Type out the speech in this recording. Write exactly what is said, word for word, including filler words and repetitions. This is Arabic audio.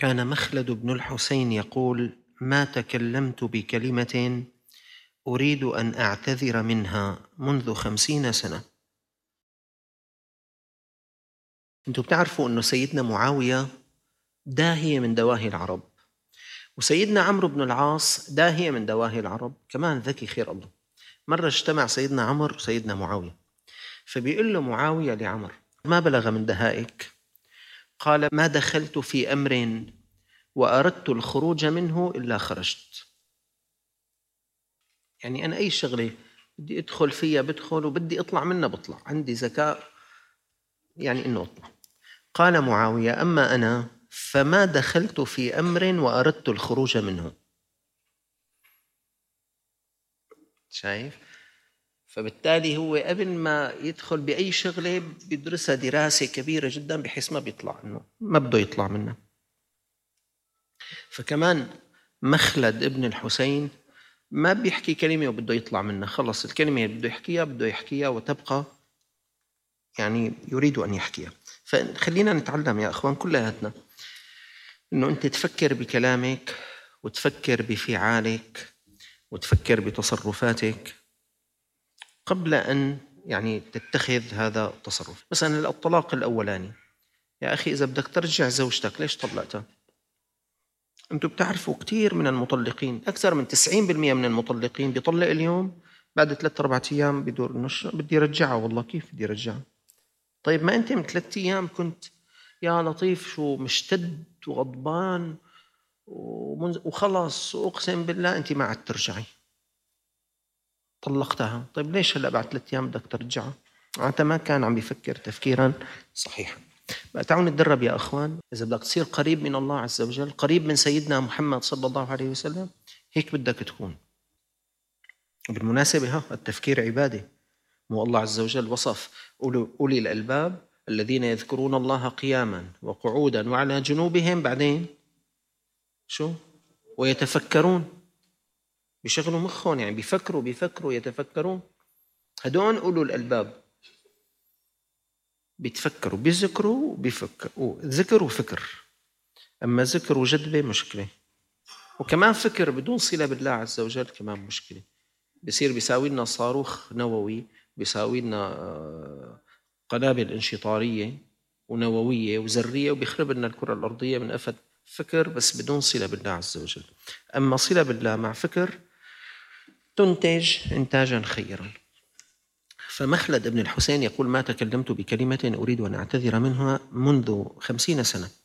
كان مخلد بن الحسين يقول: ما تكلمت بكلمة أريد أن أعتذر منها منذ خمسين سنة. أنتم بتعرفوا أنه سيدنا معاوية داهية من دواهي العرب، وسيدنا عمرو بن العاص داهية من دواهي العرب كمان، ذكي خير الله. مرة اجتمع سيدنا عمرو وسيدنا معاوية، فبيقول له معاوية لعمر: ما بلغ من دهائك؟ قال: ما دخلت في أمر وأردت الخروج منه إلا خرجت. يعني أنا أي شغلة بدي أدخل فيها بدخل، وبدي أطلع منها بطلع، عندي ذكاء يعني إنه أطلع. قال معاوية: أما أنا فما دخلت في أمر وأردت الخروج منه. شايف؟ فبالتالي هو قبل ما يدخل بأي شغلة بيدرسها دراسة كبيرة جدا بحيث ما بيطلع إنه ما بده يطلع منها. فكمان مخلد ابن الحسين ما بيحكي كلمة وبده يطلع منها، خلص الكلمة اللي بده يحكيها بده يحكيها وتبقى يعني يريد أن يحكيها. فخلينا نتعلم يا أخوان كلياتنا إنه أنت تفكر بكلامك وتفكر بفعالك وتفكر بتصرفاتك قبل أن يعني تتخذ هذا التصرف. مثلا الطلاق الأولاني، يا أخي إذا بدك ترجع زوجتك ليش طلقتها؟ أنتم بتعرفوا كثير من المطلقين، أكثر من تسعين بالمئة من المطلقين بيطلق اليوم بعد ثلاثة أربعة أيام بدور إنه بدي رجعها. والله كيف بدي رجعها؟ طيب ما أنت من ثلاثة أيام كنت يا لطيف شو مشتد وغضبان وخلص، وأقسم بالله أنت ما عاد ترجعي، طلقتها. طيب ليش هلأ بعد ثلاثة أيام بدك ترجعها؟ أنت ما كان عم بيفكر تفكيرا صحيحا. بقى تعالوا نتدرب يا أخوان، إذا بدك تصير قريب من الله عز وجل، قريب من سيدنا محمد صلى الله عليه وسلم، هيك بدك تكون. وبالمناسبة ها التفكير عبادة، مو الله عز وجل وصف أولي الألباب الذين يذكرون الله قياما وقعودا وعلى جنوبهم، بعدين شو؟ ويتفكرون، بيشغلوا مخهم، يعني بيفكروا بيفكروا يتفكرون. هدول أولو الألباب بيتفكروا بيذكروا بيفكروا، ذكر وفكر. أما ذكر وجدبة مشكلة، وكمان فكر بدون صلة بالله عز وجل كمان مشكلة. بيصير بيساوي لنا صاروخ نووي، بيساوي لنا قنابل انشطارية ونووية وذرية، وبيخرب لنا الكرة الأرضية من أفد فكر بس بدون صلة بالله عز وجل. أما صلة بالله مع فكر تنتج إنتاجا خيرا. فمخلد ابن الحسين يقول: ما تكلمت بكلمة أريد أن أعتذر منها منذ خمسين سنة.